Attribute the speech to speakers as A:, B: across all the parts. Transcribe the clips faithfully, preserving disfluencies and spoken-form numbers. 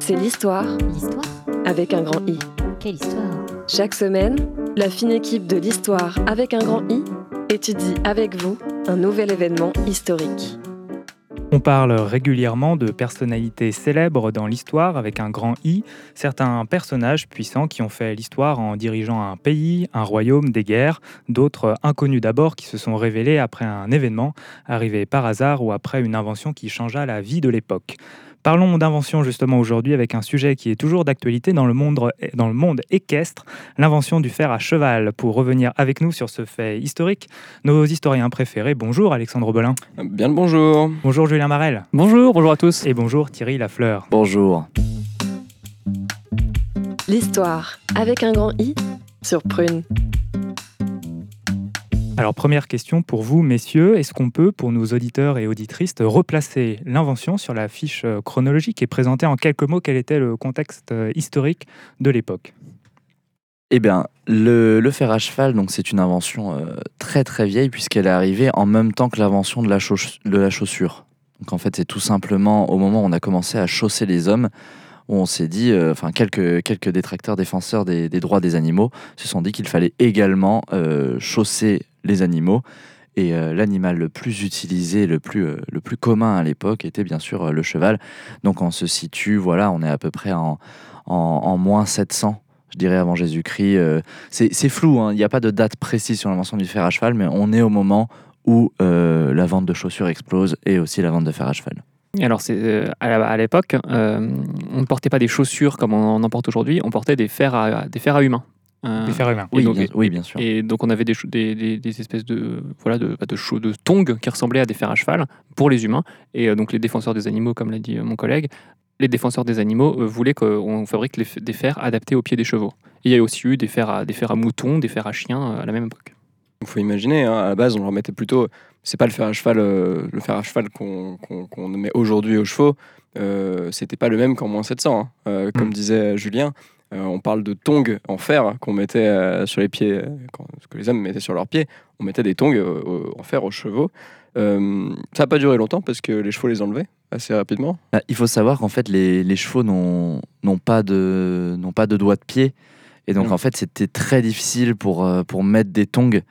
A: C'est l'histoire
B: L'histoire ?
A: avec un grand I.
B: Quelle histoire ?
A: Chaque semaine, la fine équipe de l'histoire avec un grand I étudie avec vous un nouvel événement historique.
C: On parle régulièrement de personnalités célèbres dans l'histoire avec un grand I, certains personnages puissants qui ont fait l'histoire en dirigeant un pays, un royaume, des guerres, d'autres inconnus d'abord qui se sont révélés après un événement, arrivé par hasard ou après une invention qui changea la vie de l'époque. Parlons d'invention justement aujourd'hui avec un sujet qui est toujours d'actualité dans le monde, dans le monde équestre, l'invention du fer à cheval. Pour revenir avec nous sur ce fait historique, nos historiens préférés, bonjour Alexandre Belin.
D: Bien le bonjour.
C: Bonjour Julien Marel.
E: Bonjour, bonjour à tous.
C: Et bonjour Thierry Lafleur.
F: Bonjour.
A: L'histoire avec un grand I sur Prune.
C: Alors première question pour vous messieurs, est-ce qu'on peut pour nos auditeurs et auditrices replacer l'invention sur la fiche chronologique et présenter en quelques mots quel était le contexte historique de l'époque ?
F: Eh bien, le, le fer à cheval, donc, c'est une invention euh, très très vieille puisqu'elle est arrivée en même temps que l'invention de la, chauss- de la chaussure. Donc en fait, c'est tout simplement au moment où on a commencé à chausser les hommes, où on s'est dit, euh, enfin quelques, quelques détracteurs défenseurs des, des droits des animaux se sont dit qu'il fallait également euh, chausser les animaux. Et euh, l'animal le plus utilisé, le plus, euh, le plus commun à l'époque était bien sûr euh, le cheval. Donc on se situe, voilà, on est à peu près en, en, en moins sept cents. Je dirais avant Jésus-Christ. Euh, c'est, c'est flou, hein, il n'y a pas de date précise sur l'invention du fer à cheval, mais on est au moment où euh, la vente de chaussures explose et aussi la vente de fer à cheval.
E: Alors, c'est, euh, à, la- à l'époque, euh, on ne portait pas des chaussures comme on en porte aujourd'hui, on portait des fers à, des fers à humains. Euh,
C: Des fers humains.
E: et
F: Oui,
E: donc,
F: bien, oui, bien sûr.
E: Et donc, on avait des, chou- des, des, des espèces de, voilà, de, bah, de, chau- de tongs qui ressemblaient à des fers à cheval pour les humains. Et euh, donc, les défenseurs des animaux, comme l'a dit euh, mon collègue, les défenseurs des animaux euh, voulaient qu'on fabrique les f- des fers adaptés aux pieds des chevaux. Et il y a aussi eu des fers à, des fers à moutons, des fers à chiens euh, à la même époque.
D: Il faut imaginer, hein, à la base, on leur mettait plutôt. C'est pas le fer à cheval, euh, le fer à cheval qu'on, qu'on, qu'on met aujourd'hui aux chevaux. Euh, c'était pas le même qu'en moins sept cents. Hein. Euh, comme
C: Mm.
D: disait Julien, euh, on parle de tongs en fer qu'on mettait euh, sur les pieds, euh, quand, ce que les hommes mettaient sur leurs pieds. On mettait des tongs euh, au- en fer aux chevaux. Euh, ça n'a pas duré longtemps parce que les chevaux les enlevaient assez rapidement.
F: Bah, il faut savoir qu'en fait, les, les chevaux n'ont, n'ont, pas de, n'ont pas de doigts de pied. Et donc,
D: Mm.
F: en fait, c'était très difficile pour, euh, pour mettre des tongs.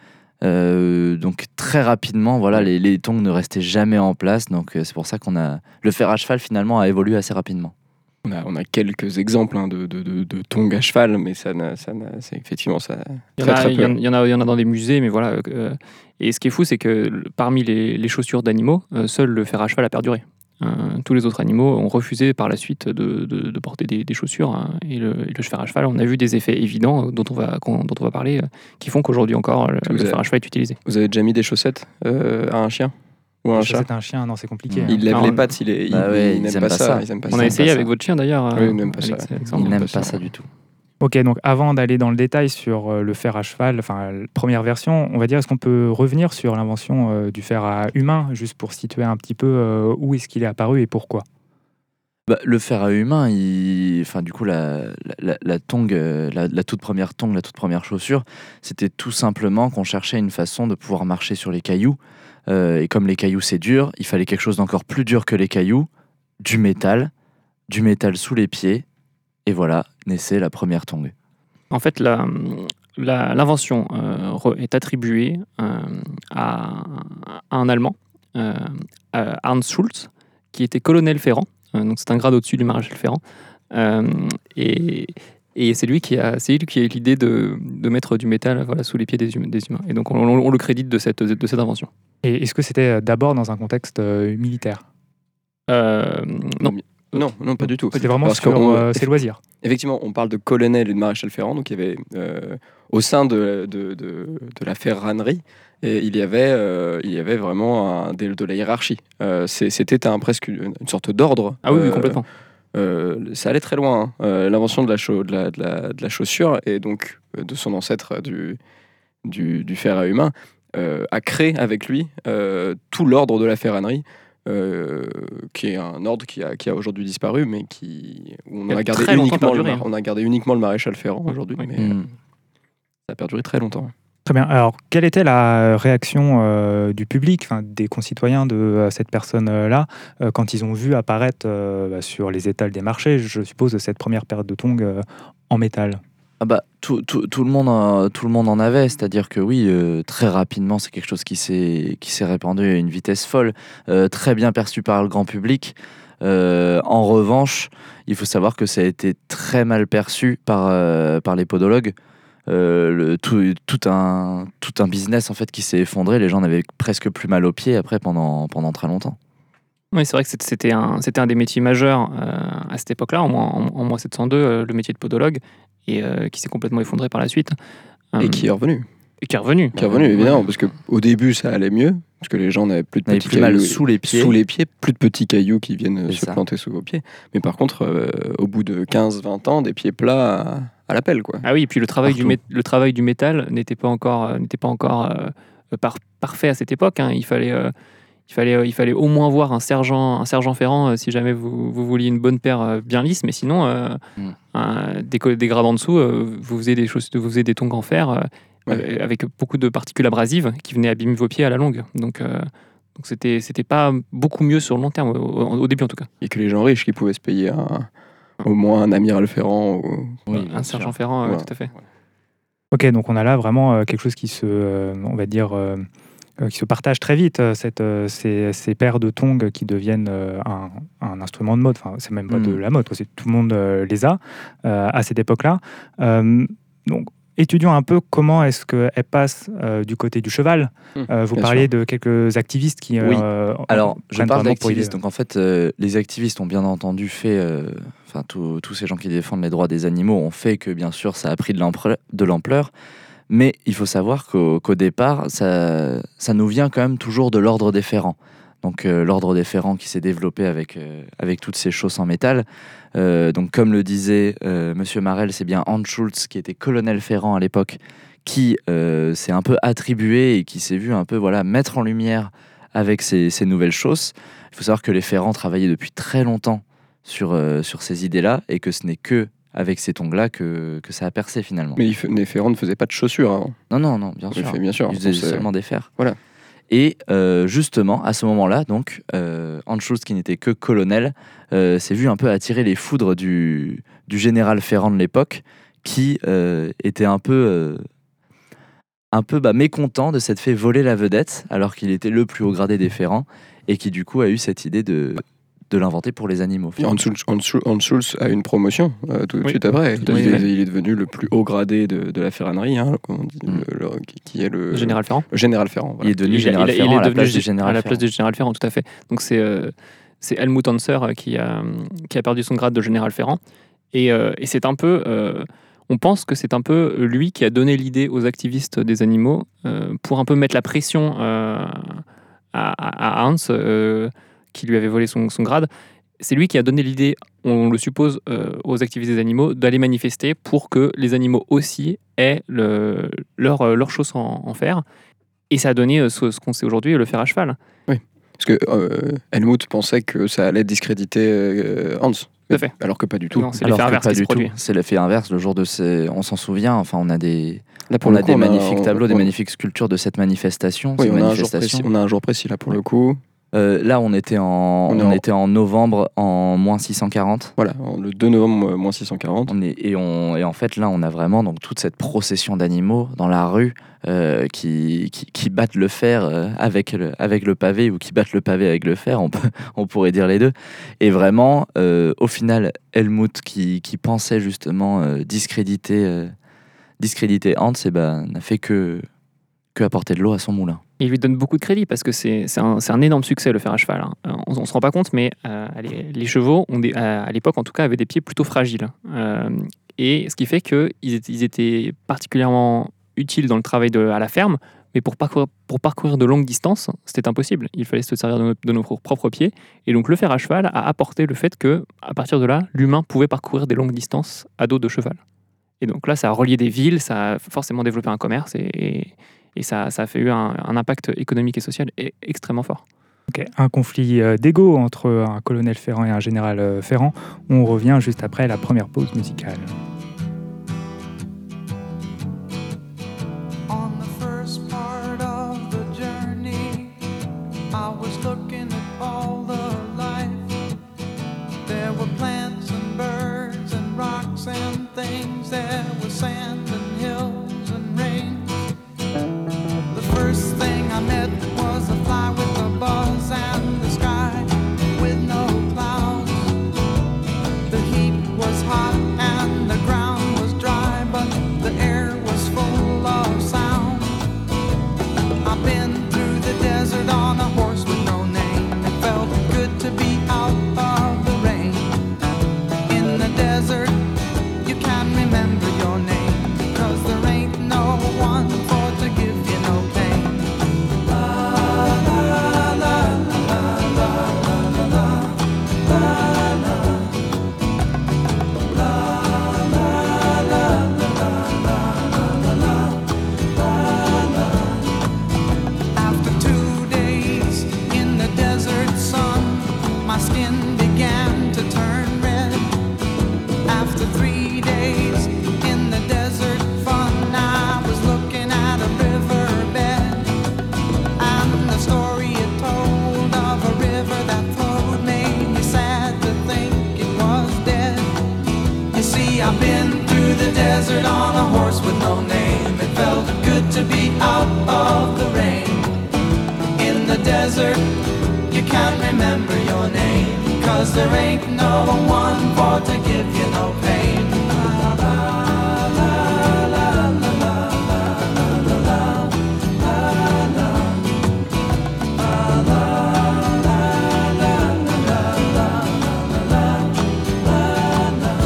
F: Euh, donc, très rapidement, voilà, les, les tongs ne restaient jamais en place. Donc, euh, c'est pour ça qu'on a... Le fer à cheval, finalement, a évolué assez rapidement.
D: On a, on a quelques exemples hein, de, de, de, de tongs à cheval, mais ça, n'a, ça n'a, c'est effectivement ça.
E: Il y,
D: Très,
E: en a,
D: très
E: il,
D: peu.
E: y en, il y en a, il y en a dans des musées, mais voilà. euh, et ce qui est fou, c'est que le- parmi les, les chaussures d'animaux, euh, seul le fer à cheval a perduré. Euh, tous les autres animaux ont refusé par la suite de, de, de porter des, des chaussures. Hein, et, le, et le fer à cheval, on a vu des effets évidents euh, dont on va, qu'on- dont on va parler, euh, qui font qu'aujourd'hui encore, le,
D: Vous
E: le
D: avez-
E: fer à cheval est utilisé.
D: Vous avez déjà mis des chaussettes euh, à un chien ou à un chat?
C: C'est un chien, non c'est compliqué.
F: Mm.
C: hein.
D: Il lève
E: Alors,
D: les pattes, il, est, il,
F: bah ouais,
D: il
F: ils
D: n'aime
F: aiment
D: pas
F: pas
D: ça.
F: ça.
D: Ils aiment pas
E: On
D: ça.
E: a essayé
F: pas
E: avec
F: ça.
E: votre chien d'ailleurs.
D: Oui,
E: euh,
D: il n'aime pas ça,
E: Alex-
D: ouais.
E: Alexandre.
F: Ils
D: n'aime
F: n'aiment
D: pas
F: pas
D: ça.
F: ça du tout.
C: Ok, donc avant d'aller dans le détail sur euh, le fer à cheval, enfin la première version, on va dire, est-ce qu'on peut revenir sur l'invention euh, du fer à humain, juste pour situer un petit peu euh, où est-ce qu'il est apparu et pourquoi ?
F: Bah, le fer à humain, il... enfin, du coup, la, la, la, la tongue, euh, la, la toute première tongue, la toute première chaussure, c'était tout simplement qu'on cherchait une façon de pouvoir marcher sur les cailloux. Euh, et comme les cailloux, c'est dur, il fallait quelque chose d'encore plus dur que les cailloux, du métal, du métal sous les pieds. Et voilà, naissait la première tongue.
E: En fait, la, la- l'invention euh, re- est attribuée euh, à, à un Allemand, euh, à Ernst Schultz, qui était colonel ferrant. Euh, donc c'est un grade au-dessus du maréchal ferrant. Euh, et, et c'est lui qui a, c'est lui qui a eu l'idée de, de mettre du métal voilà, sous les pieds des, hum- des humains. Et donc on, on- on le crédite de cette, de cette invention.
C: Et est-ce que c'était d'abord dans un contexte euh, militaire ?
E: Euh, non,
D: Non, non, pas du tout.
C: C'était vraiment
D: Parce
C: sur
D: qu'on-
C: euh, ses loisirs.
D: Effectivement, on parle de colonel et de maréchal ferrant, donc il y avait euh, au sein de, de, de, de la ferranerie, et il y avait, euh, il y avait vraiment un, des- de la hiérarchie. Euh, c'est- c'était un, presque une, une sorte d'ordre.
E: ah oui, oui,
D: Euh,
E: complètement.
D: euh, ça allait très loin. Hein. Euh, l'invention de la, chau- de, la, de, la, de la chaussure et donc euh, de son ancêtre du, du, du fer à humain euh, a créé avec lui euh, tout l'ordre de la ferranerie. Euh, qui est un ordre qui a, qui a aujourd'hui disparu, mais qui, où on
E: Qui a
D: a, gardé
E: très longtemps
D: uniquement le,
E: perduré,
D: mar-
E: hein.
D: on a gardé uniquement le maréchal ferrant aujourd'hui,
E: Oui.
D: mais
F: Mm.
D: euh, ça a perduré très longtemps.
C: Très bien. Alors, quelle était la réaction euh, du public, enfin, des concitoyens de euh, cette personne-là, euh, quand ils ont vu apparaître euh, bah, sur les étals des marchés, je suppose, cette première paire de tongs euh, en métal?
F: Ah bah, tout, tout, tout le monde, en- tout le monde en avait, c'est-à-dire que oui, euh, très rapidement, c'est quelque chose qui s'est, qui s'est répandu à une vitesse folle, euh, très bien perçu par le grand public. Euh, en revanche, il faut savoir que ça a été très mal perçu par, euh, par les podologues. Euh, le- tout, tout, un, tout un business en fait qui s'est effondré, les gens n'avaient presque plus mal aux pieds après pendant, pendant très longtemps.
E: Oui, c'est vrai que c'était c'était un, c'était un des métiers majeurs euh, à cette époque-là, en, moins- en, en moins sept cent deux, euh, le métier de podologue, et euh, qui s'est complètement effondré par la suite.
D: Et
E: Euh,
D: qui est revenu.
E: et qui est revenu.
D: Qui est revenu, évidemment, parce qu'au début, ça allait mieux, parce que les gens n'avaient plus de
F: On avait
D: petits
F: plus mal
D: cailloux
F: sous les pieds.
D: sous les pieds, plus de petits cailloux qui viennent
F: C'est
D: se
F: ça.
D: planter sous vos pieds. Mais par contre, euh, au bout de quinze vingt ans, des pieds plats à, à la pelle, quoi.
E: Ah oui, et puis le travail, du,
D: Partout.
E: mé- le travail du métal n'était pas encore, euh, n'était pas encore euh, par- parfait à cette époque. hein. Il, fallait, euh, il, fallait, euh, il fallait au moins voir un sergent, un sergent ferrant euh, si jamais vous, vous vouliez une bonne paire euh, bien lisse, mais sinon, euh,
F: Mm.
E: un- des, co- des grades en dessous, euh, vous faisiez des, choses, vous faisiez des tongs en fer euh,
D: Ouais.
E: avec beaucoup de particules abrasives qui venaient abîmer vos pieds à la longue. Donc, euh, donc c'était, c'était pas beaucoup mieux sur le long terme, au, au- au début en tout cas.
D: Et que les gens riches qui pouvaient se payer un- au moins un amiral ferrant. Ou...
F: Oui,
E: un
F: bien
E: sergent
F: sûr.
E: ferrant, euh,
D: Ouais.
E: tout à fait.
C: Ok, donc on a là vraiment euh, quelque chose qui se, euh, on va dire, euh, euh, qui se partage très vite, euh, cette, euh, ces, ces paires de tongs qui deviennent euh, un, un instrument de mode. Enfin, c'est même pas de
F: Mm.
C: la mode, quoi. C'est, tout le monde euh, les a euh, à cette époque-là. Euh, donc, étudions un peu comment est-ce qu'elle passe euh, du côté du cheval.
D: Mmh,
C: Euh, vous
D: bien
C: parliez
D: sûr.
C: de quelques activistes qui
F: Oui.
C: euh,
F: Alors, je
C: prennent
F: parle
C: vraiment pour
F: d'activistes.
C: idée.
F: Donc, en fait, euh, les activistes ont bien entendu fait, euh, enfin, tous tous ces gens qui défendent les droits des animaux ont fait que, bien sûr, ça a pris de l'ampleur. De l'ampleur. Mais il faut savoir qu'au, qu'au départ, ça, ça nous vient quand même toujours de l'ordre des ferrants. Donc, euh, l'ordre des ferrants qui s'est développé avec, euh, avec toutes ces chausses en métal. Euh, donc, comme le disait euh, Monsieur Marel, c'est bien Hans Schulz, qui était colonel ferrant à l'époque, qui euh, s'est un peu attribué et qui s'est vu un peu voilà, mettre en lumière avec ces, ces nouvelles chausses. Il faut savoir que les ferrants travaillaient depuis très longtemps sur, euh, sur ces idées-là et que ce n'est que avec ces tongs-là que, que ça a percé finalement.
D: Mais il f- les ferrants ne faisaient pas de chaussures avant.
F: Non, non, non, bien
D: Il
F: sûr.
D: fait bien sûr.
F: Ils faisaient
D: Donc, c'est-
F: seulement des fers.
D: Voilà.
F: Et euh, justement, à ce moment-là, donc, euh, Hans Schulz, qui n'était que colonel, euh, s'est vu un peu attirer les foudres du, du général Ferrand de l'époque, qui euh, était un peu, euh, un peu bah, mécontent de s'être fait voler la vedette, alors qu'il était le plus haut gradé des Ferrands, et qui du coup a eu cette idée de, de l'inventer pour les animaux.
D: Hans Schulz, Hans Schulz- Hans Schulz a une promotion euh, tout de
E: Oui,
D: suite après.
E: tout à
D: Il
E: fait.
D: est, il est devenu le plus haut gradé de, de la ferronnerie, hein, comme on dit,
F: Mm.
D: le- le- qui, qui est le
E: Le général Ferrand.
D: le général Ferrand. voilà.
F: Il est devenu
E: Il-
F: général
E: il- il
F: Ferrand
E: est
F: à la
E: devenu
F: place
E: gé-
F: du général
E: à la
F: Ferrand.
E: place du général Ferrand, tout à fait. Donc c'est euh, c'est Helmut Hanser euh, qui a qui a perdu son grade de général Ferrand et, euh, et c'est un peu euh, on pense que c'est un peu lui qui a donné l'idée aux activistes des animaux euh, pour un peu mettre la pression euh, à, à Hans euh, qui lui avait volé son, son grade. C'est lui qui a donné l'idée, on le suppose, euh, aux activistes des animaux d'aller manifester pour que les animaux aussi aient le, leur, euh, leur chausse en, en fer. Et ça a donné euh, ce, ce qu'on sait aujourd'hui, le fer à cheval.
D: Parce que euh, Helmut pensait que ça allait discréditer euh, Hans.
E: Tout à fait.
D: Alors que pas du tout.
E: Non, c'est
F: Alors
E: l'effet
F: que
E: inverse
F: pas
E: qui se
F: du tout.
E: produit.
F: C'est l'effet inverse. Le jour de ces... On s'en souvient. Enfin, on a des,
D: Là, pour
F: on
D: le
F: a
D: coup,
F: des
D: on
F: magnifiques
D: on-
F: tableaux, des
D: on-
F: magnifiques sculptures de cette manifestation.
D: Oui,
F: Ces
D: on a, un jour
F: manifestations.
D: précis, on a un jour précis là pour le coup.
F: Euh, là, on était en,
D: On est
F: on
D: en-
F: était en novembre en moins six cent quarante.
D: Voilà, en- le deux novembre, euh, moins six cent quarante.
F: On est, et, on, et en fait, là, on a vraiment donc, toute cette procession d'animaux dans la rue euh, qui, qui, qui battent le fer euh, avec, le, avec le pavé ou qui battent le pavé avec le fer, on, peut, on pourrait dire les deux. Et vraiment, euh, au final, Helmut, qui, qui pensait justement euh, discréditer, euh, discréditer Hans, eh ben, n'a fait que, que apporter de l'eau à son moulin.
E: Il lui donne beaucoup de crédit parce que c'est c'est un, c'est un énorme succès le fer à cheval. hein. Euh, On, on se rend pas compte, mais euh, les, les chevaux, ont des, euh, à l'époque en tout cas, avaient des pieds plutôt fragiles. Euh, et ce qui fait qu'ils étaient, ils étaient particulièrement utiles dans le travail de, à la ferme, mais pour parcourir, pour parcourir de longues distances, c'était impossible. Il fallait se servir de nos, de nos propres pieds. Et donc le fer à cheval a apporté le fait que, à partir de là, l'humain pouvait parcourir des longues distances à dos de cheval. Et donc là, ça a relié des villes, ça a forcément développé un commerce et, et, et ça, ça a fait eu un, un impact économique et social e- extrêmement fort.
C: Ok, un conflit euh, d'ego entre un colonel Ferrand et un général euh, Ferrand. On revient juste après la première pause musicale.
B: On the all the life. There were plants and birds and rocks and things. There was sand and hills and rain. The first thing I met was a fly with a buzz and the sky with no clouds. The heat was hot and the ground was dry, but the air was full of sound. I've been through the desert on a horse with no name. It felt good to be out of the rain. In the desert, you can't remember your name, 'cause there ain't no one for to give you no pain. La la la la la la la la la la. La la la la la la la la. After two days in the desert sun, my skin began to turn red. After three days in the desert fun, I was looking at a riverbed, and the story it told of a river that flowed made me sad to think it was dead. You see, I've been through the desert on a horse with no name. It felt good to be out of the rain. In the desert, you can't remember your name, 'cause there ain't no one for to give you no pain. La la la la la la la la la la la. La la la la la la la la la.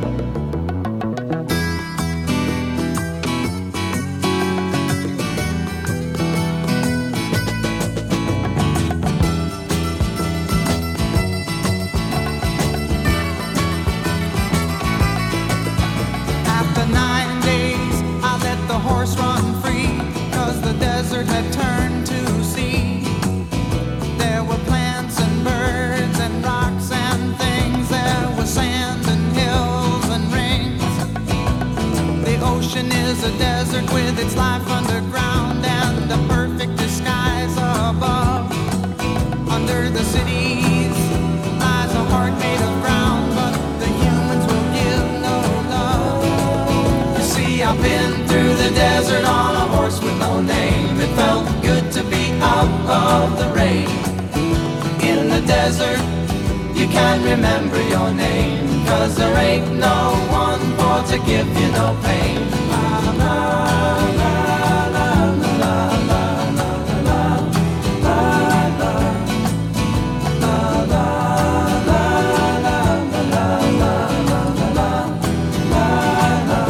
B: After nine days, I let the horse run free, 'cause the desert had turned to sea. There were plants and birds and rocks and things. There was sand and hills and rings. The ocean is a desert with its life underground and a perfect disguise above. Under the cities lies a heart made of brown, but the humans will give no love. You see, I've been through the desert on a horse with no name. It felt good to be out of the rain. In the desert, you can't remember your name, 'cause there ain't no one for to give you no pain. La la la la la la la la la la la. La la la la la la la la la la.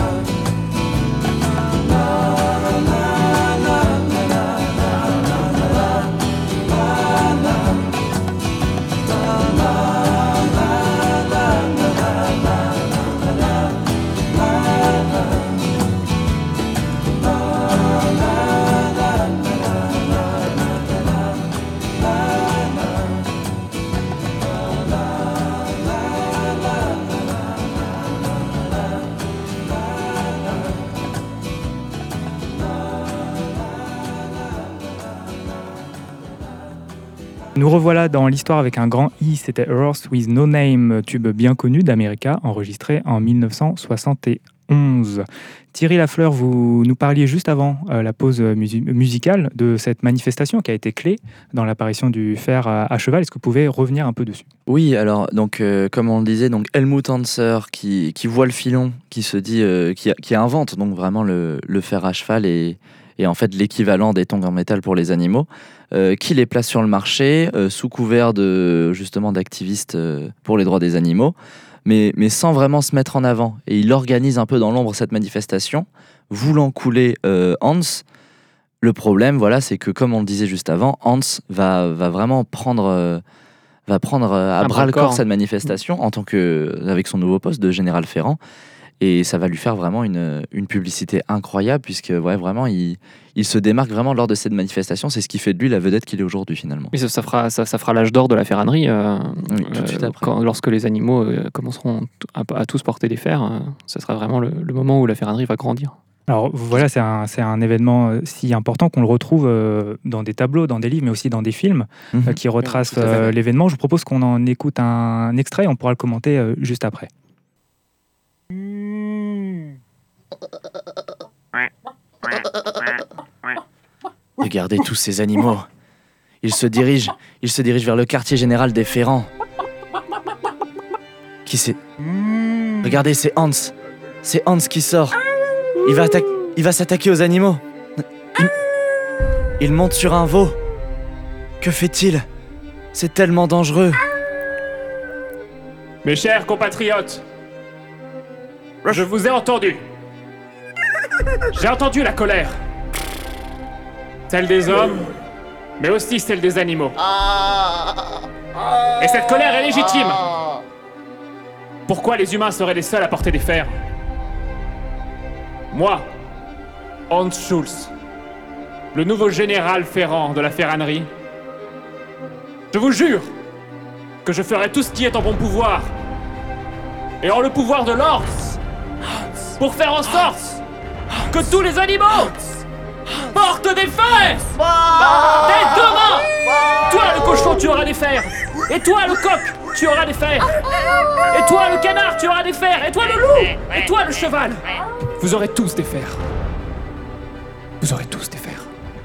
C: Nous revoilà dans l'histoire avec un grand I, c'était A Horse with No Name, tube bien connu d'America, enregistré en mille neuf cent soixante et onze. Thierry Lafleur, vous nous parliez juste avant euh, la pause musi- musicale de cette manifestation qui a été clé dans l'apparition du fer à, à cheval. Est-ce que vous pouvez revenir un peu dessus ?
F: Oui, alors donc euh, comme on le disait, donc Helmut Hanser qui, qui voit le filon, qui se dit, euh, qui, qui invente donc vraiment le, le fer à cheval et, et en fait l'équivalent des tongs en métal pour les animaux, euh, qui les place sur le marché euh, sous couvert de justement d'activistes euh, pour les droits des animaux, mais, mais sans vraiment se mettre en avant. Et il organise un peu dans l'ombre cette manifestation, voulant couler euh, Hans. Le problème, voilà, c'est que comme on le disait juste avant, Hans va, va vraiment prendre, euh, va prendre euh, à bras le corps cette manifestation en tant que, avec son nouveau poste de général Ferrand. Et ça va lui faire vraiment une, une publicité incroyable, puisque ouais, vraiment, il, il se démarque vraiment lors de cette manifestation. C'est ce qui fait de lui la vedette qu'il est aujourd'hui, finalement.
E: Mais ça, ça fera, ça, ça fera l'âge d'or de la ferranerie. Euh,
F: Oui, tout de suite
E: euh,
F: après.
E: quand- lorsque les animaux euh, commenceront à, à tous porter des fers, euh, ça sera vraiment le, le moment où la ferranerie va grandir.
C: Alors voilà, c'est un, c'est un événement euh, si important qu'on le retrouve euh, dans des tableaux, dans des livres, mais aussi dans des films
F: Mhm.
C: euh, qui retracent
D: tout à fait.
C: euh, l'événement. Je vous propose qu'on en écoute un, un extrait, on pourra le commenter euh, juste après.
F: Regardez tous ces animaux. Ils se dirigent, ils se dirigent vers le quartier général des Ferrants. Qui c'est? Regardez, c'est Hans. C'est Hans qui sort. Il va, atta- il va s'attaquer aux animaux. Il... il monte sur un veau. Que fait-il? C'est tellement dangereux.
G: Mes chers compatriotes, je vous ai entendu. J'ai entendu la colère. Celle des hommes, mais aussi celle des animaux. Et cette colère est légitime. Pourquoi les humains seraient les seuls à porter des fers? Moi, Hans Schulz, le nouveau général ferrant de la ferranerie, je vous jure que je ferai tout ce qui est en mon pouvoir et en le pouvoir de l'ordre pour faire en sorte que tous les animaux portent des fers. Dès demain, toi le cochon tu auras des fers, et toi le coq tu auras des fers, et toi le canard tu auras des fers, et toi le loup, et toi le cheval, vous aurez tous des fers. Vous aurez tous des fers.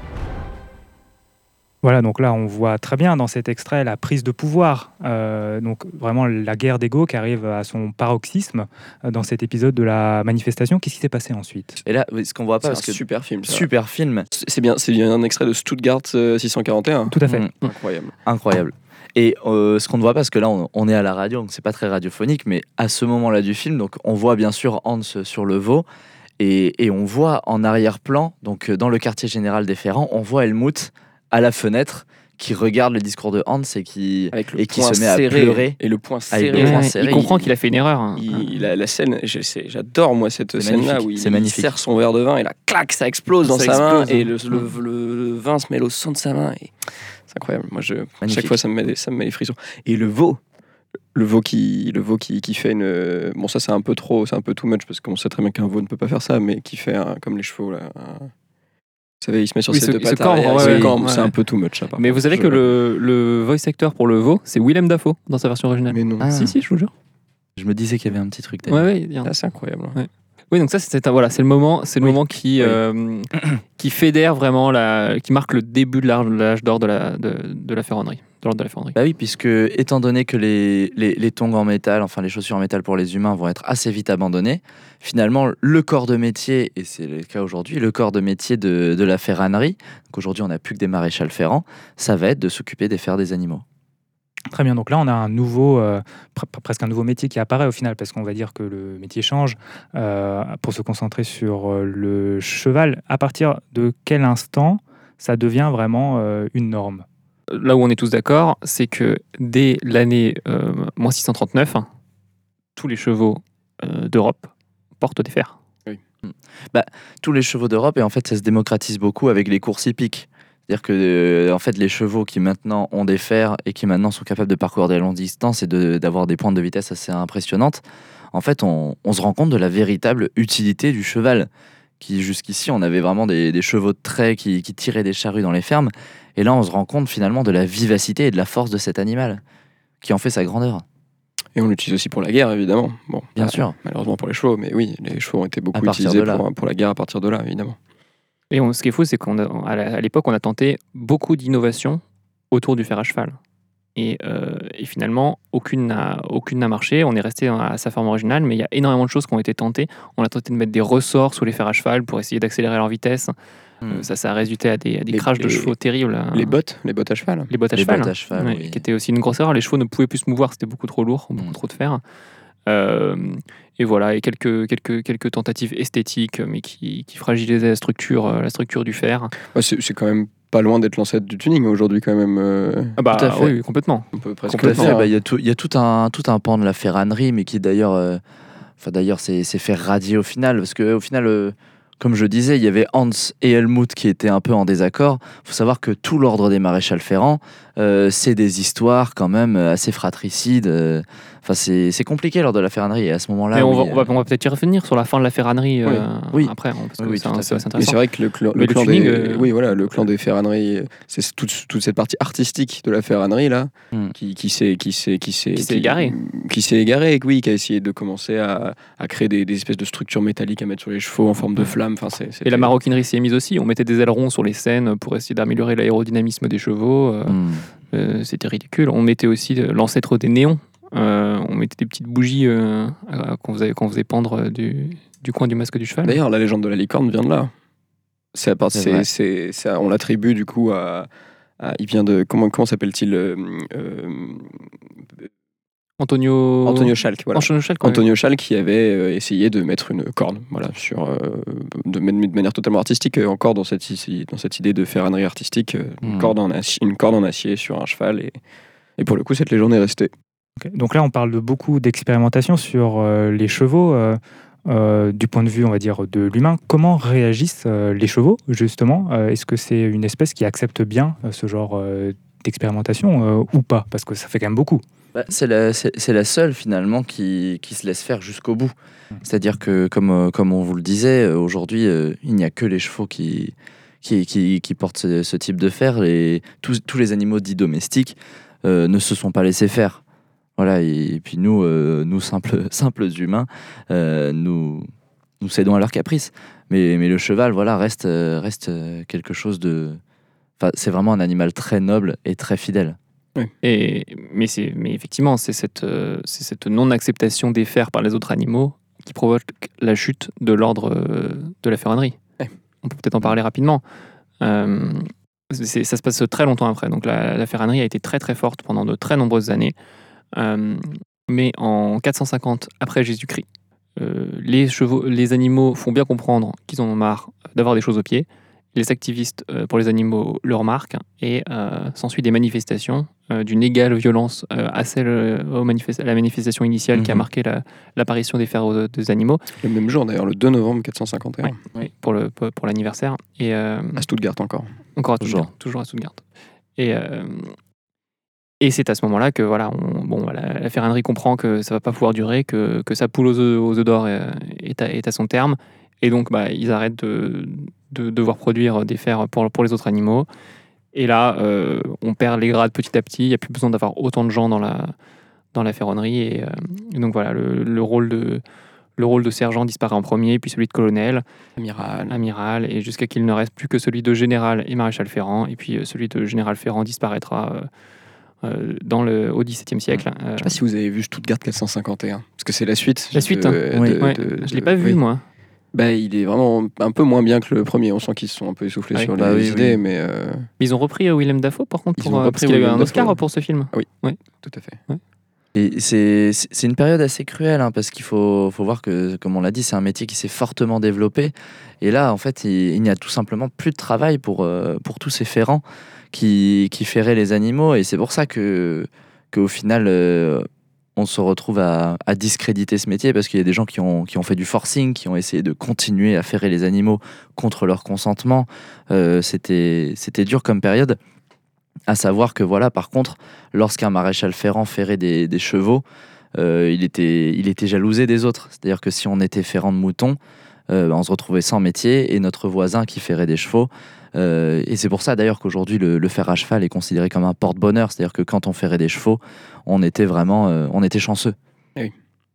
C: Voilà, donc là, on voit très bien dans cet extrait la prise de pouvoir. Euh, donc vraiment la guerre d'ego qui arrive à son paroxysme euh, dans cet épisode de la manifestation. Qu'est-ce qui s'est passé ensuite?
F: Et là, oui, ce qu'on voit
D: C'est
F: pas,
D: un
F: parce que
D: super film. ça.
F: super film,
D: C'est c'est bien, c'est bien un extrait de Stuttgart euh, six cent quarante et un.
C: Tout à fait.
F: Mm.
D: Incroyable.
F: Incroyable. Et euh, ce qu'on ne voit pas, parce que là on, on est à la radio, donc c'est pas très radiophonique, mais à ce moment-là du film, donc on voit bien sûr Hans sur le veau, et, et on voit en arrière-plan, donc euh, dans le quartier général des Ferrants, on voit Helmut à la fenêtre qui regarde le discours de Hans et qui,
D: Avec le
F: et qui
D: poing
F: se met à
D: serré,
F: pleurer.
D: Et le poing
F: Avec
D: serré.
F: le poing
E: Ouais,
F: serré,
E: il comprend
F: il-
E: qu'il a fait une erreur. hein.
D: Il, la, la scène, je sais- j'adore moi cette
F: C'est
D: scène-là
F: magnifique,
D: où il,
F: c'est magnifique.
D: il serre son verre de vin et là, clac, ça explose dans
E: Ça
D: sa main
E: explose,
D: et
E: hein.
D: le, le, le- le vin se mêle au sang de sa main. Et c'est incroyable. Moi, je, à
F: Magnifique.
D: chaque fois, ça me met, des- ça me met les frissons. Et le veau, le veau qui, le veau qui, qui fait une, bon ça c'est un peu trop, c'est un peu too much parce qu'on sait très bien qu'un veau ne peut pas faire ça, mais qui fait un, comme les chevaux là. un- Vous savez, il se met sur
E: Oui,
D: ses
E: se-
D: deux
E: il se
D: pattes
E: cambre,
D: arrière, il
E: ouais,
D: se
E: ouais,
D: cambre.
E: ouais.
D: C'est un peu too much. Ça, par
E: Mais
D: contre.
E: vous savez
D: Je-
E: que le, le voice actor pour le veau, c'est Willem Dafoe dans sa version originale.
D: Mais non.
F: Ah.
E: Si, si, je vous jure.
F: Je me disais qu'il y avait un petit truc
E: Ouais,
F: derrière.
E: ouais, il y a un-
D: Ah, c'est incroyable.
E: Oui, donc ça, c'est un- voilà, c'est le moment, c'est le
F: Oui.
E: moment qui,
F: Oui.
E: euh, qui fédère vraiment, la, qui marque le début de l'âge de l'âge d'or de la, de, de la ferronnerie. De l'ordre de la ferronnerie.
F: Bah oui, puisque étant donné que les, les, les tongs en métal, enfin les chaussures en métal pour les humains vont être assez vite abandonnées, finalement le corps de métier, et c'est le cas aujourd'hui, le corps de métier de, de la ferranerie, donc aujourd'hui on n'a plus que des maréchals ferrants, ça va être de s'occuper des fers des animaux.
C: Très bien, donc là on a un nouveau, euh, pre- pre- presque un nouveau métier qui apparaît au final, parce qu'on va dire que le métier change euh, pour se concentrer sur euh, le cheval. À partir de quel instant ça devient vraiment euh, une norme?
E: Là où on est tous d'accord, c'est que dès l'année euh, moins six cent trente-neuf, hein, tous les chevaux euh, d'Europe portent des fers.
F: Tous les chevaux d'Europe, et en fait ça se démocratise beaucoup avec les courses hippiques. C'est-à-dire que euh, en fait, les chevaux qui maintenant ont des fers et qui maintenant sont capables de parcourir des longues distances et de- d'avoir des pointes de vitesse assez impressionnantes, en fait on, on se rend compte de la véritable utilité du cheval. Qui jusqu'ici on avait vraiment des, des chevaux de trait qui, qui tiraient des charrues dans les fermes, et là on se rend compte finalement de la vivacité et de la force de cet animal, qui en fait sa grandeur.
D: Et on l'utilise aussi pour la guerre, évidemment. Bon,
F: Bien
D: euh,
F: sûr.
D: Malheureusement pour les chevaux, mais oui, les chevaux ont été beaucoup
F: À partir
D: utilisés
F: de là.
D: pour, pour la guerre à partir de là, évidemment.
E: Et on- ce qui est fou, c'est qu'à à l'époque, on a tenté beaucoup d'innovations autour du fer à cheval. Et, euh, et finalement, aucune n'a aucune n'a marché. On est resté à sa forme originale, mais il y a énormément de choses qui ont été tentées. On a tenté de mettre des ressorts sous les fers à cheval pour essayer d'accélérer leur vitesse. Euh, ça, ça a résulté à des, à des
D: Les-
E: crashs de
D: les-
E: chevaux terribles. hein.
D: Les bottes, les bottes à cheval.
E: Les bottes à
F: Les
E: cheval,
F: bottes à
E: hein.
F: cheval,
E: Ouais,
F: oui.
E: qui était aussi une grosse erreur. Les chevaux ne pouvaient plus se mouvoir, c'était beaucoup trop lourd, beaucoup
F: Mm.
E: trop de fer. Euh, et voilà, et quelques, quelques, quelques tentatives esthétiques, mais qui, qui fragilisaient la structure, euh, la structure du fer.
D: Ouais, c'est c'est quand même pas loin d'être l'ancêtre du tuning aujourd'hui, quand même. euh,
E: Ah bah
F: Tout à fait.
E: oui, complètement.
D: on peut presque
F: Tout à
D: le
F: fait.
D: dire.
F: Bah, Il y a tout, il y a tout un, tout un pan de la ferranerie, mais qui d'ailleurs, euh, enfin d'ailleurs, c'est c'est fait radier au final, parce que au final, euh, comme je disais, il y avait Hans et Helmut qui étaient un peu en désaccord. Il faut savoir que tout l'ordre des maréchals ferrants Euh, c'est des histoires quand même assez fratricides. euh, Enfin, c'est, c'est compliqué lors de la ferranerie. Et à ce moment-là,
E: Mais on,
F: oui,
E: va,
F: euh,
E: on, va, on va peut-être y revenir sur la fin de la ferranerie euh,
F: Oui.
E: après, hein, parce que
F: Oui,
E: c'est,
F: tout à
E: un- c'est
F: fait.
E: assez
D: Mais
E: intéressant.
D: c'est vrai que le, clan,
E: Mais
D: le
E: le
D: clan
E: tuning,
D: des,
E: euh,
D: oui, voilà, le clan des ferraneries, c'est toute, toute cette partie artistique de la ferranerie là,
F: Mm.
D: qui, qui s'est, qui s'est, qui s'est,
E: Qui s'est égarée.
D: qui s'est égarée, oui, qui a essayé de commencer à, à créer des, des espèces de structures métalliques à mettre sur les chevaux en forme de
E: Mm.
D: flamme. Enfin, c'est,
E: Et
D: c'était-
E: la maroquinerie s'y est mise aussi. On mettait des ailerons sur les scènes pour essayer d'améliorer l'aérodynamisme des chevaux. euh,
F: hmm.
E: euh, c'était ridicule. On mettait aussi euh, l'ancêtre des néons. Euh, on mettait des petites bougies euh, à- qu'on, faisait, qu'on faisait pendre euh, du, du coin du masque du cheval.
D: D'ailleurs, la légende de la licorne vient de là. C'est à part,
F: C'est
D: c'est,
F: vrai.
D: c'est, c'est- on l'attribue du coup à, à- il vient de comment comment s'appelle-t-il euh, euh,
E: Antonio...
D: Antonio Schalk, voilà.
E: Antonio Schalk, ouais.
D: Antonio Schalk qui avait euh, essayé de mettre une corne, voilà, sur euh, de, de manière totalement artistique, euh, encore dans cette ici- dans cette idée de ferranerie artistique, euh, une
F: Hmm.
D: corde en acier, une corde en acier sur un cheval et et pour le coup cette légende est restée.
C: Ok. Donc là, on parle de beaucoup d'expérimentation sur euh, les chevaux. euh, euh, du point de vue, on va dire, de l'humain. Comment réagissent euh, les chevaux, justement Euh, Est-ce que c'est une espèce qui accepte bien euh, ce genre euh, d'expérimentation euh, ou pas? Parce que ça fait quand même beaucoup.
F: Bah, c'est, la, c'est, c'est la seule finalement qui, qui se laisse faire jusqu'au bout. C'est-à-dire que, comme, euh, comme on vous le disait, euh, aujourd'hui, euh, il n'y a que les chevaux qui, qui, qui, qui portent ce, ce type de fer. Et tous, tous les animaux dits domestiques euh, ne se sont pas laissés faire. Voilà, et, et puis nous, euh, nous simples, simples humains, euh, nous, nous cédons à leurs caprices. Mais, mais le cheval, voilà, reste, euh, reste euh, quelque chose de... Enfin, c'est vraiment un animal très noble et très fidèle.
E: Et, mais, c'est, mais effectivement, c'est cette, euh, c'est cette non-acceptation des fers par les autres animaux qui provoque la chute de l'ordre euh, de la ferronnerie.
D: Ouais.
E: On peut peut-être en parler rapidement. Euh, c'est, ça se passe très longtemps après. Donc la, la ferronnerie a été très très forte pendant de très nombreuses années. Euh, mais en quatre cent cinquante après Jésus-Christ, euh, les, chevaux, les animaux font bien comprendre qu'ils en ont marre d'avoir des choses aux pieds. Les activistes euh, pour les animaux le remarquent et euh, s'ensuit des manifestations euh, d'une égale violence euh, à celle euh, aux manifesta- à la manifestation initiale qui a
F: Mhm.
E: marqué la- l'apparition des fers aux- des animaux
D: Le même jour d'ailleurs, le deux novembre quatre cent cinquante et un,
E: Oui. pour, le, pour pour l'anniversaire. Et, euh,
D: à Stuttgart encore.
E: encore à
F: Toujours.
E: Stuttgart, toujours à Stuttgart. Et, euh, et c'est à ce moment-là que voilà, on, bon, voilà, la ferronnerie comprend que ça va pas pouvoir durer, que, que sa poule aux œufs, aux œufs d'or est, est, à, est à son terme. Et donc, bah, ils arrêtent de, de devoir produire des fers pour, pour les autres animaux. Et là, euh, on perd les grades petit à petit. Il n'y a plus besoin d'avoir autant de gens dans la, dans la ferronnerie. Et, euh, et donc voilà, le, le, rôle de, le rôle de sergent disparaît en premier, puis celui de colonel,
D: Amiral.
E: amiral, et jusqu'à qu'il ne reste plus que celui de général et maréchal Ferrand. Et puis euh, celui de général Ferrand disparaîtra euh, euh, dans le, au dix-septième siècle. Euh,
D: Je sais pas si vous avez vu Stuttgart quatre cent cinquante et un, parce que c'est la suite.
E: La suite,
D: de-
E: hein.
D: de-
F: Oui.
E: ouais,
D: de-
E: je l'ai
D: de-
E: pas vu,
D: oui.
E: moi.
D: Bah, il est vraiment un peu moins bien que le premier. On sent qu'ils se sont un peu essoufflés
E: Ah oui.
D: sur
F: Bah
D: les
F: oui,
D: idées,
F: oui.
D: mais euh,
E: Mais ils ont repris euh, Willem Dafoe, par contre,
D: Ils
E: pour,
D: ont
E: euh,
D: repris
E: parce qu'il a eu
D: Willem
E: un Oscar
D: Dafoe.
E: pour ce film.
D: tout à fait.
F: Et c'est, c'est c'est une période assez cruelle, hein, parce qu'il faut, faut voir que, comme on l'a dit, c'est un métier qui s'est fortement développé. Et là, en fait, il, il n'y a tout simplement plus de travail pour, euh, pour tous ces ferrants qui, qui ferraient les animaux. Et c'est pour ça que, qu'au final, euh, on se retrouve à, à discréditer ce métier, parce qu'il y a des gens qui ont, qui ont fait du forcing, qui ont essayé de continuer à ferrer les animaux contre leur consentement. Euh, c'était, c'était dur comme période. À savoir que voilà, par contre, lorsqu'un maréchal ferrant ferrait des, des chevaux, euh, il, était, il était jalousé des autres. C'est-à-dire que si on était ferrant de moutons, euh, on se retrouvait sans métier, et notre voisin qui ferrait des chevaux. Euh, et c'est pour ça d'ailleurs qu'aujourd'hui le, le fer à cheval est considéré comme un porte-bonheur. C'est-à-dire que quand on ferrait des chevaux, on était vraiment, euh, on était chanceux.
C: Très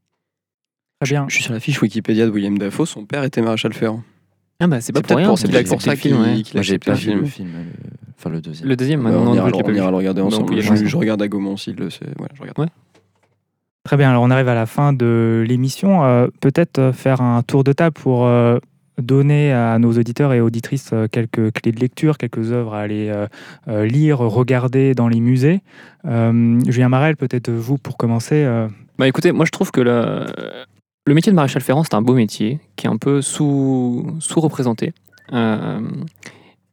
C: bien.
D: Je suis sur la fiche Wikipédia de William Dafoe. Son père était maréchal Ferrand.
E: Ah bah c'est pas
D: C'est
E: pour
D: peut-être
E: rien,
D: pour,
E: qu'il
D: c'est
E: a
D: peut-être pour
E: accepté
D: ça
E: le film, ouais.
D: qu'il qu'il a
F: Moi, j'ai
D: accepté
F: pas
D: le
F: vu
D: film.
F: le film, le- enfin le deuxième.
E: Le deuxième,
D: Bah,
E: non,
D: on,
E: non,
D: ira,
E: je l'ai
D: on
E: pas vu.
D: ira le regarder
E: Non,
D: ensemble.
E: il y a
D: je,
E: longtemps.
D: je regarde à Gaumont s'il le sait. Voilà, je regarde.
E: Ouais.
C: Très bien, alors on arrive à la fin de l'émission. Euh, peut-être euh, faire un tour de table pour euh, donner à nos auditeurs et auditrices euh, quelques clés de lecture, quelques œuvres à aller euh, euh, lire, regarder dans les musées. Euh, Julien Marel, peut-être vous pour commencer. euh,
E: Bah écoutez, moi je trouve que le, le métier de maréchal Ferrand, c'est un beau métier qui est un peu sous, sous-représenté. Euh,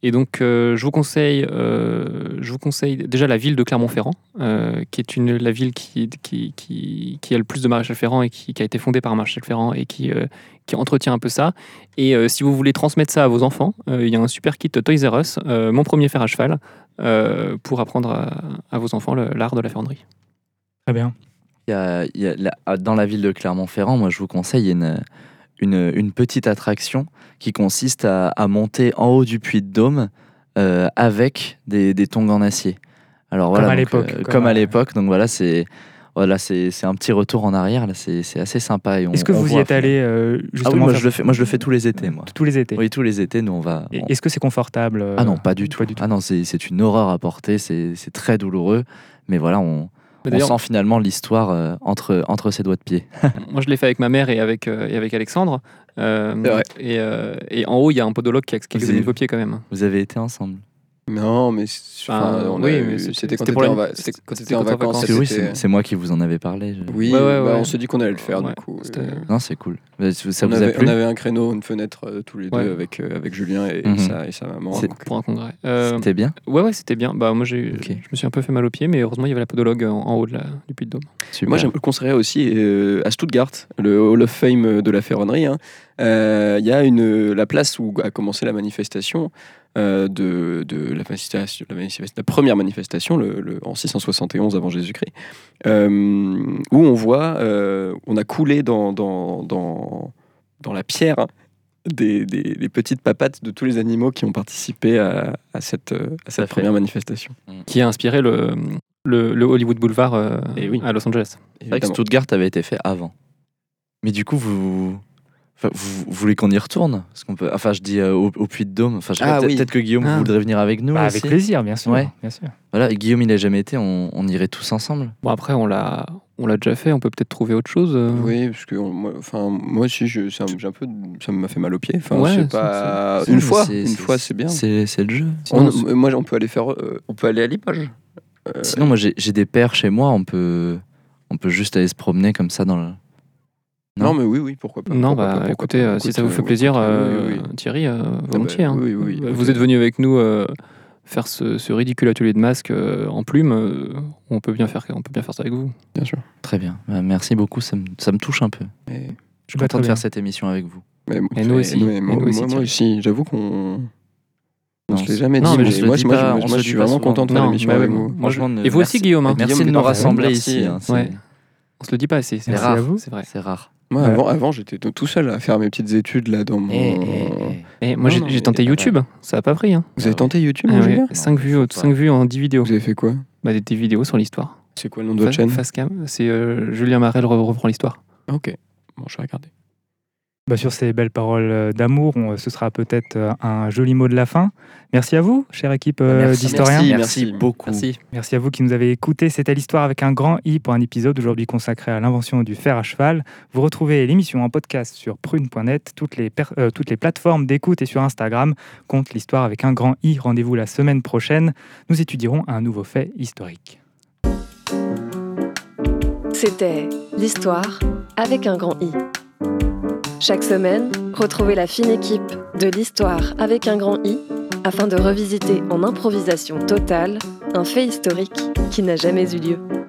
E: Et donc, euh, je vous conseille, euh, je vous conseille déjà la ville de Clermont-Ferrand, euh, qui est une, la ville qui, qui, qui, qui a le plus de maréchal Ferrand et qui, qui a été fondée par un maréchal Ferrand et qui, euh, qui entretient un peu ça. Et euh, si vous voulez transmettre ça à vos enfants, euh, il y a un super kit Toys R Us, euh, mon premier fer à cheval, euh, pour apprendre à, à vos enfants le- l'art de la ferronnerie.
C: Très bien.
F: Il y a, il y a la- dans la ville de Clermont-Ferrand, moi je vous conseille, il y a une, une, une petite attraction qui consiste à, à monter en haut du Puy de Dôme euh, avec des, des tongs en acier. Alors,
C: Comme
F: voilà,
C: à
F: donc,
C: l'époque,
F: euh,
C: comme
F: comme
C: à-
F: à l'époque. Donc voilà, c'est voilà, c'est c'est un petit retour en arrière. Là, c'est c'est assez sympa. Et on-
C: Est-ce que
F: on
C: vous y
F: voit-
C: êtes allé euh,
F: Ah oui,
C: justement
F: moi
C: faire-
F: je le fais. Moi je le fais tous les étés, moi.
C: tous les étés
F: Oui, tous les étés, nous on va.
C: Et
F: on-
C: est-ce que c'est confortable euh,
F: Ah non, pas du tout.
C: Pas du tout.
F: Ah non, c'est c'est une horreur à porter. C'est c'est très douloureux. Mais voilà, on,
E: Mais
F: on
E: d'ailleurs-
F: sent finalement l'histoire euh, entre entre ses doigts de pied.
E: Moi, je l'ai fait avec ma mère et avec, euh, et avec Alexandre. Euh,
D: C'est vrai.
E: et, euh, et en haut, il y a un podologue qui a qui a
F: Vous
E: examiné
F: avez-
E: vos pieds quand même.
F: Vous avez été ensemble.
D: Non, mais c'est-
E: Enfin,
D: enfin, on
E: oui,
D: a
E: mais
D: eu-
E: c'était-
D: c'était quand
E: c'était
D: t'étais
E: pour la-
D: en, va-
E: c'était-
D: c'était quand
E: c'était
D: t'étais en
E: quand t'es en
D: vacances.
E: vacances.
F: Parce que oui,
D: c'était-
F: c'est c'est moi qui vous en avais parlé. je-
D: Oui,
E: Ouais, ouais,
D: bah,
E: ouais.
D: on s'est dit qu'on allait le faire
E: Ouais,
D: du coup.
E: c'était-
D: Euh,
F: Non, c'est cool. Mais Ça
D: on,
F: vous
D: avait,
F: a plu
D: on avait un créneau, une fenêtre euh, tous les deux
E: Ouais.
D: avec, euh, avec Julien et,
F: Mhm.
D: sa, et sa maman.
F: C'est-
D: donc,
E: Pour un congrès. Euh,
F: C'était bien.
E: ouais, ouais, c'était bien. Bah, moi, j'ai,
F: Ok.
E: je me suis un peu fait mal aux pieds, mais heureusement, il y avait la podologue en, en haut de la, du Puy de Dôme.
F: Super.
D: Moi, je le conseillerais aussi euh, à Stuttgart, le Hall of Fame de la ferronnerie. hein. Euh, Il y a une, la place où a commencé la manifestation, euh, de, de la, manifestation, la, manifestation- la première manifestation, le, le- en six cent soixante et onze avant Jésus-Christ, euh, où on voit, euh, on a coulé dans, dans, dans, dans la pierre des, des, des petites papates de tous les animaux qui ont participé à, à cette, euh, à cette
F: fait.
D: première manifestation.
E: Qui a inspiré le, le, le Hollywood Boulevard euh,
D: Eh oui.
E: à Los Angeles.
F: C'est vrai que
D: Évidemment.
F: Stuttgart avait été fait avant. Mais du coup, vous, enfin, vous, vous voulez qu'on y retourne? Parce qu'on peut. Enfin, je dis euh, au, au Puy de Dôme. Enfin, je sais
D: Ah
F: pas, peut-être
D: oui.
F: peut-être que Guillaume
E: Ah.
F: voudrait venir avec nous
C: Bah,
F: aussi.
C: avec plaisir, bien sûr.
F: Ouais.
C: bien sûr.
F: Voilà, et Guillaume, il a jamais été. On, on irait tous ensemble.
E: Bon, après, on l'a, on l'a déjà fait. On peut peut-être trouver autre chose. euh.
D: Oui, parce que on- moi, enfin, moi aussi, je, ça, me- j'ai un peu, ça m'a fait mal aux pieds. Enfin,
E: Ouais,
D: je sais
E: c'est-
D: pas.
F: c'est-
D: une
F: c'est-
D: fois,
F: c'est-
D: une
F: c'est-
D: fois, c'est bien.
F: C'est c'est le jeu.
D: On-
F: Sinon,
D: moi, on peut aller faire, euh, on peut aller à Limoges. Euh,
F: sinon, moi, j'ai j'ai des pères chez moi. On peut, on peut juste aller se promener comme ça dans le.
D: non, mais oui, oui, pourquoi pas.
E: Non,
D: pourquoi
E: bah
D: pas, pourquoi
E: écoutez,
D: pas.
E: euh, si
D: Écoute,
E: ça vous
D: euh,
E: fait plaisir,
D: écoute,
E: euh,
D: oui, oui.
E: Thierry, euh, volontiers.
D: bah,
E: hein.
D: oui, oui,
E: vous
D: écoutez.
E: êtes venu avec nous euh, faire ce, ce ridicule atelier de masque euh, en plume. euh, on peut bien faire, on peut bien faire ça avec vous.
D: Bien sûr.
F: Très bien. Bah, merci beaucoup. Ça me, ça me touche un peu.
D: Mais,
F: Je suis
C: Bah,
F: content
C: très
F: de faire
C: bien.
F: cette émission avec vous.
D: mais-
E: Et nous aussi.
D: mais
E: Et
D: moi,
E: nous aussi,
D: moi, moi
E: Thierry.
D: aussi, j'avoue qu'on. On
F: Non,
D: se l'est jamais
E: non,
D: dit.
E: mais
D: mais
E: on se
F: le
D: moi,
F: dit
D: moi,
F: pas,
D: je-
F: on
D: moi,
F: se le
D: je
F: dit
D: suis
F: pas
D: vraiment
F: souvent.
D: content de faire
E: Non,
D: l'émission
E: bah
D: avec
E: ouais,
D: vous.
E: moi, je-
F: Franchement,
E: Et vous aussi,
F: merci-
E: Guillaume. hein.
F: Merci
D: Guillaume,
F: de nous
D: merci.
F: rassembler
D: Merci.
F: ici. hein, c'est-
E: Ouais. On se le dit pas assez. C'est
F: C'est
E: vrai.
F: rare.
C: à vous.
E: C'est vrai.
F: C'est rare.
D: Moi,
C: Ouais.
D: avant, avant j'étais tout tout seul à faire mes petites études là dans mon.
F: Eh, eh, eh.
E: Et moi,
D: Non,
E: j'ai
D: non,
E: j'ai
D: mais-
E: tenté YouTube. Ça a pas pris. Hein.
D: Vous avez
F: Ah
D: tenté YouTube,
E: Ah ouais,
D: Julien
E: cinq vues,
F: faut
E: cinq vues en dix vidéos.
D: Vous avez fait quoi
E: Bah, des, des vidéos sur l'histoire.
D: C'est quoi le nom de votre chaîne
E: Facecam, c'est euh, Julien Marel re- reprend l'histoire.
D: Ah, ok. Bon, je vais regarder.
C: Bah, sur ces belles paroles euh, d'amour, on- ce sera peut-être euh, un joli mot de la fin. Merci à vous, chère équipe euh,
F: Merci,
C: d'historiens.
D: merci.
F: Merci beaucoup.
E: Merci.
C: Merci à vous qui nous avez écoutés. C'était l'histoire avec un grand I pour un épisode aujourd'hui consacré à l'invention du fer à cheval. Vous retrouvez l'émission en podcast sur prune point net, toutes les, per- euh, toutes les plateformes d'écoute et sur Instagram. Compte l'histoire avec un grand I. Rendez-vous la semaine prochaine. Nous étudierons un nouveau fait historique.
A: C'était l'histoire avec un grand I. Chaque semaine, retrouvez la fine équipe de l'histoire avec un grand I afin de revisiter en improvisation totale un fait historique qui n'a jamais eu lieu.